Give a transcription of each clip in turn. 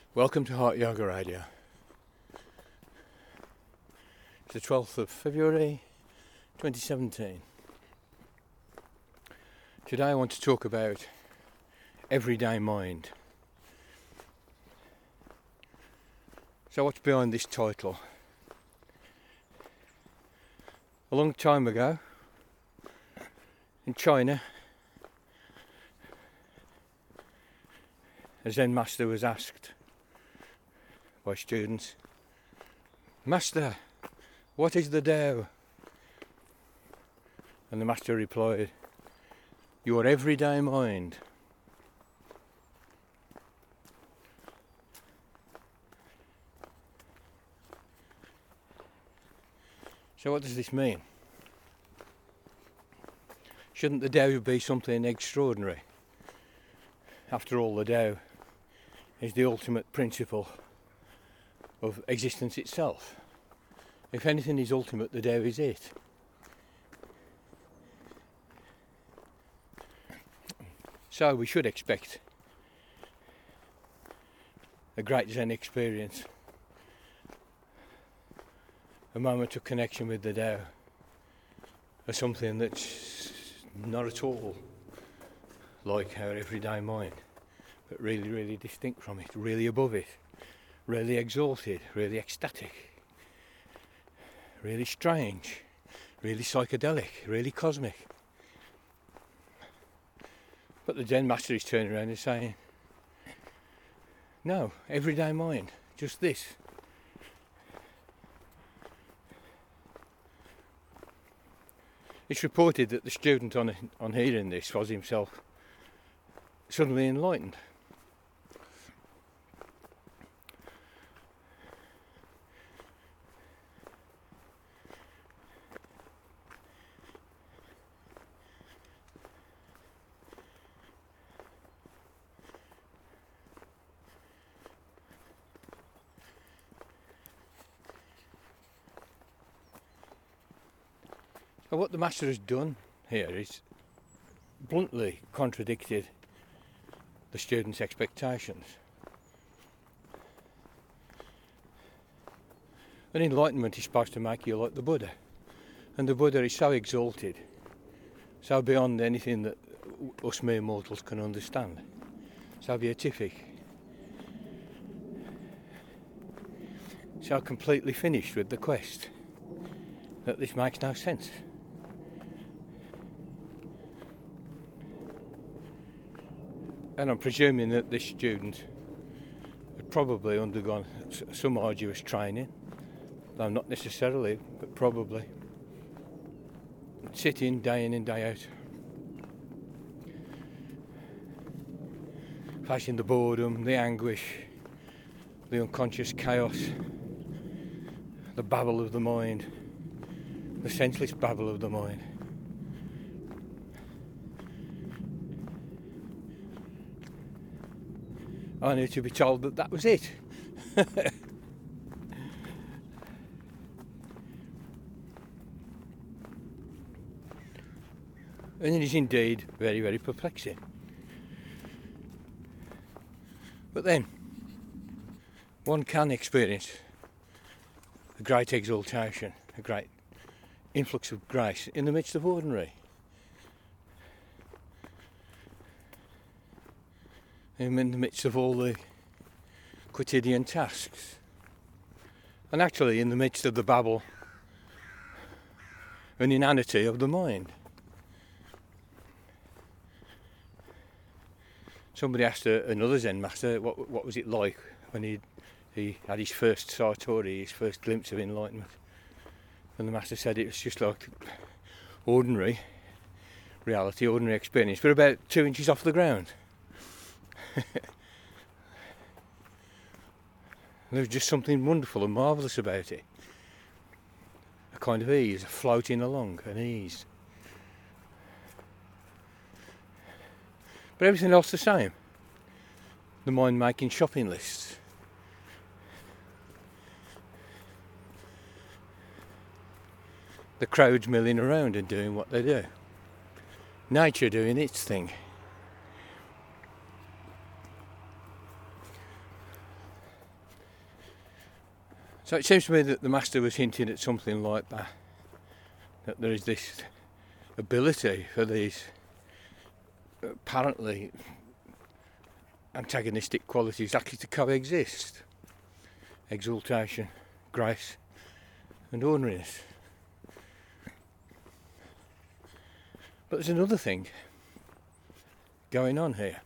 Welcome to Heart Yoga Radio. It's the 12th of February 2017. Today I want to talk about everyday mind. So what's behind this title? A long time ago in China, a Zen master was asked by students, "Master, what is the Tao?" And the master replied, "Your everyday mind." So what does this mean? Shouldn't the Tao be something extraordinary? After all, the Tao is the ultimate principle of existence itself. If anything is ultimate, the Tao is it. So we should expect a great Zen experience, a moment of connection with the Tao, as something that's not at all like our everyday mind, but really, really distinct from it, really above it, really exalted, really ecstatic, really strange, really psychedelic, really cosmic. But the Zen master is turning around and saying, no, everyday mind, just this. It's reported that the student on hearing this was himself suddenly enlightened. So what the master has done here is bluntly contradicted the student's expectations. An enlightenment is supposed to make you like the Buddha, and the Buddha is so exalted, so beyond anything that us mere mortals can understand, so beatific, so completely finished with the quest, that this makes no sense. And I'm presuming that this student had probably undergone some arduous training, though not necessarily, but probably, sitting day in and day out, facing the boredom, the anguish, the unconscious chaos, the babble of the mind, the senseless babble of the mind. Only to be told that that was it. And it is indeed very, very perplexing. But then, one can experience a great exaltation, a great influx of grace in the midst of ordinary. In the midst of all the quotidian tasks. And actually in the midst of the babble and inanity of the mind. Somebody asked another Zen master what was it like when he had his first satori, his first glimpse of enlightenment. And the master said it was just like ordinary reality, ordinary experience, but about 2 inches off the ground. There was just something wonderful and marvellous about it. A kind of ease, a floating along, an ease. But everything else the same. The mind making shopping lists. The crowds milling around and doing what they do. Nature doing its thing. So it seems to me that the Master was hinting at something like that there is this ability for these apparently antagonistic qualities actually to coexist. Exaltation, grace and ordinariness. But there's another thing going on here.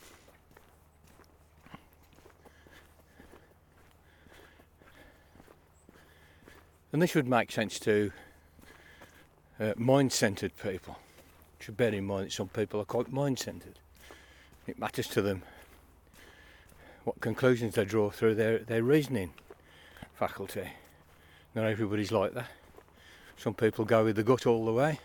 And this would make sense to mind-centred people. You should bear in mind that some people are quite mind-centred. It matters to them what conclusions they draw through their reasoning faculty. Not everybody's like that. Some people go with the gut all the way.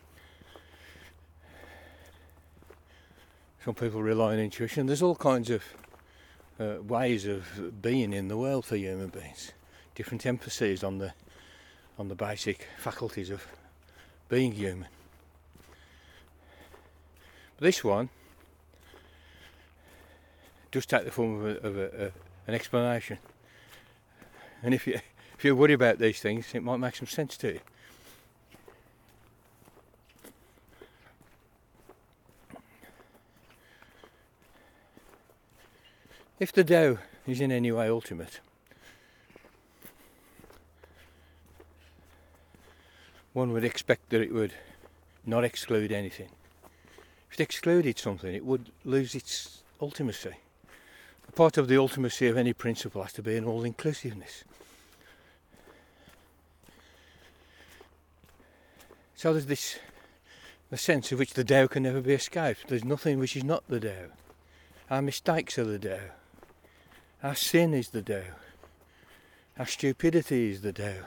Some people rely on intuition. There's all kinds of ways of being in the world for human beings. Different emphases on the basic faculties of being human. But this one does take the form of an explanation. And if you worry about these things, it might make some sense to you. If the Tao is in any way ultimate, one would expect that it would not exclude anything. If it excluded something, it would lose its ultimacy. A part of the ultimacy of any principle has to be an all-inclusiveness. So there's the sense of which the Tao can never be escaped. There's nothing which is not the Tao. Our mistakes are the Tao. Our sin is the Tao. Our stupidity is the Tao.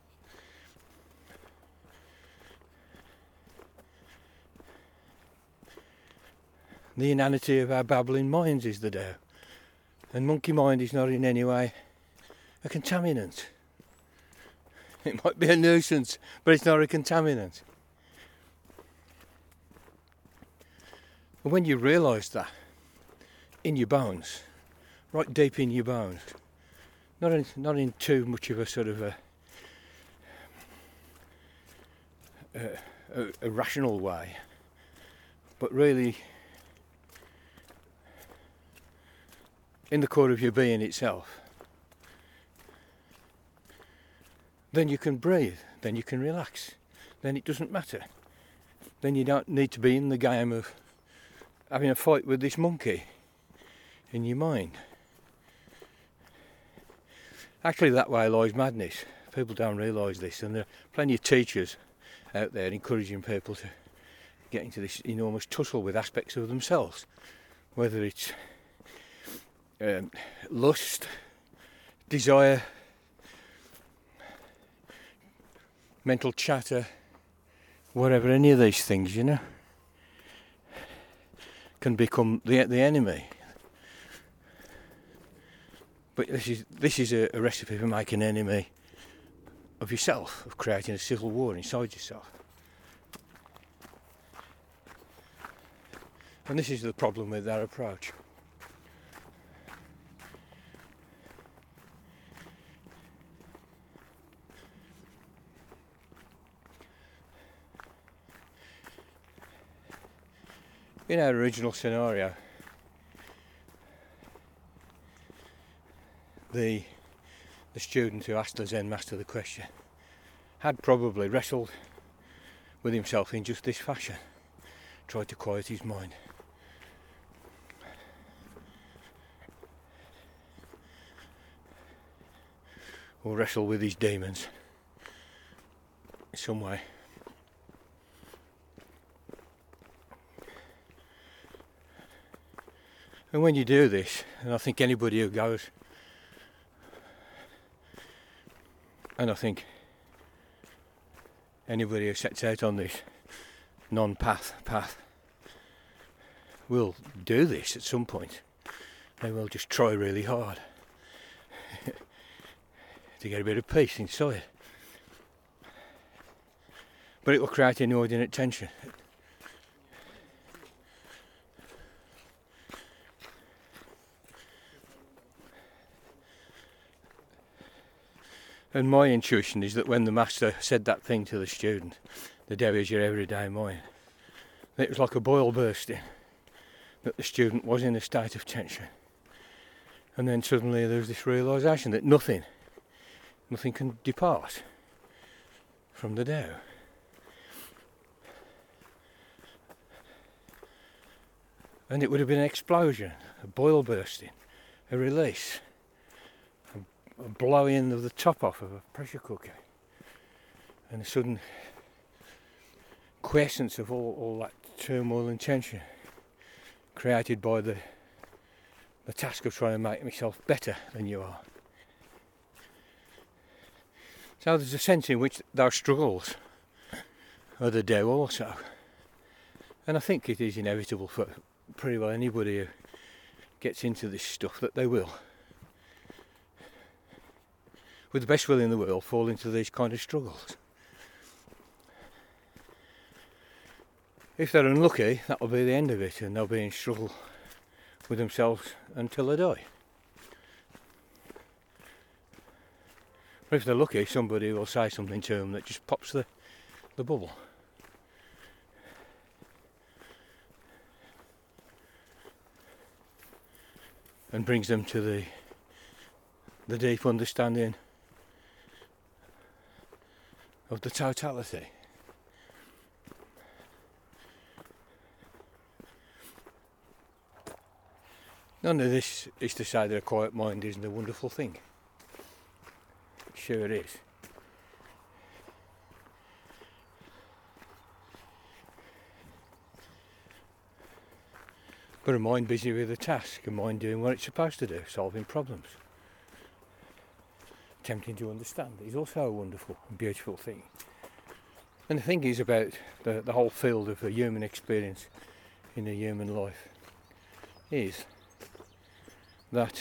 The inanity of our babbling minds is the Tao. And monkey mind is not in any way a contaminant. It might be a nuisance, but it's not a contaminant. And when you realise that in your bones, right deep in your bones, not in too much of a sort of a rational way, but really in the core of your being itself, then you can breathe, then you can relax, then it doesn't matter. Then you don't need to be in the game of having a fight with this monkey in your mind. Actually, that way lies madness. People don't realise this, and there are plenty of teachers out there encouraging people to get into this enormous tussle with aspects of themselves, whether it's lust, desire, mental chatter, whatever, any of these things, can become the enemy. But this is a recipe for making an enemy of yourself, of creating a civil war inside yourself. And this is the problem with our approach. In our original scenario, the student who asked the Zen master the question had probably wrestled with himself in just this fashion, tried to quiet his mind. Or wrestle with his demons in some way. And when you do this, and I think anybody who goes, and I think anybody who sets out on this non-path path will do this at some point. They will just try really hard to get a bit of peace inside. But it will create inordinate tension. And my intuition is that when the master said that thing to the student, the Tao is your everyday mind, it was like a boil bursting, that the student was in a state of tension. And then suddenly there was this realisation that nothing can depart from the Tao. And it would have been an explosion, a boil bursting, a release, a blowing of the top off of a pressure cooker, and a sudden quiescence of all that turmoil and tension created by the task of trying to make myself better than you are. So there's a sense in which those struggles are the Tao also. And I think it is inevitable for pretty well anybody who gets into this stuff that they will, with the best will in the world, fall into these kind of struggles. If they're unlucky, that'll be the end of it, and they'll be in struggle with themselves until they die. But if they're lucky, somebody will say something to them that just pops the bubble. And brings them to the deep understanding of the totality. None of this is to say that a quiet mind isn't a wonderful thing. Sure it is. But a mind busy with a task, a mind doing what it's supposed to do, solving problems, attempting to understand, is also a wonderful and beautiful thing. And the thing is about the whole field of the human experience in the human life is that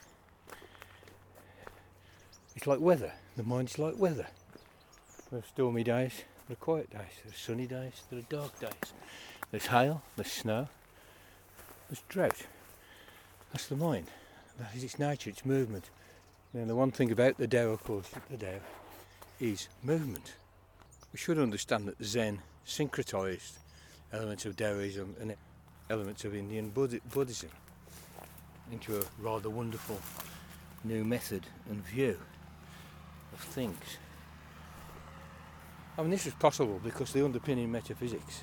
it's like weather. The mind is like weather. There are stormy days, there are quiet days, there are sunny days, there are dark days. There's hail, there's snow, there's drought. That's the mind. That is its nature, its movement. Now the one thing about the Tao, of course, the Tao is movement. We should understand that Zen syncretised elements of Taoism and elements of Indian Buddhism into a rather wonderful new method and view of things. I mean, this was possible because the underpinning metaphysics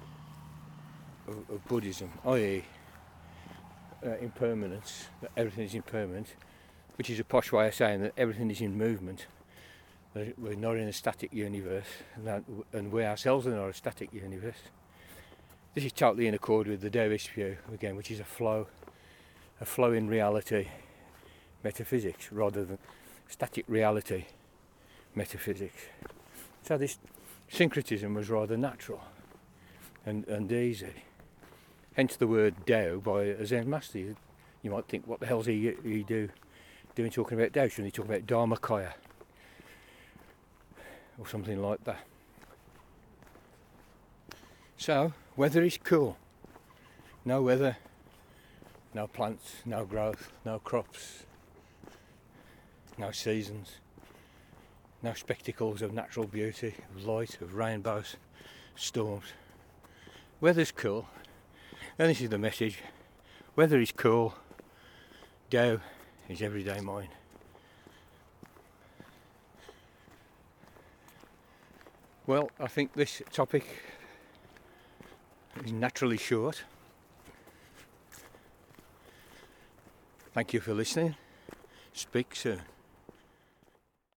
of Buddhism, i.e. Impermanence, that everything is impermanent, which is a posh way of saying that everything is in movement, that we're not in a static universe, and we ourselves are not a static universe. This is totally in accord with the Taoist view, again, which is a flow in reality metaphysics rather than static reality metaphysics. So this syncretism was rather natural and easy. Hence the word Tao by a Zen master. You might think, what the hell's he doing talking about Tao? Shouldn't he talk about Dharmakaya or something like that? So, weather is cool. No weather, no plants, no growth, no crops, no seasons, no spectacles of natural beauty, of light, of rainbows, storms. Weather's cool. And this is the message. Weather is cool. Tao is everyday mind. Well, I think this topic is naturally short. Thank you for listening. Speak soon.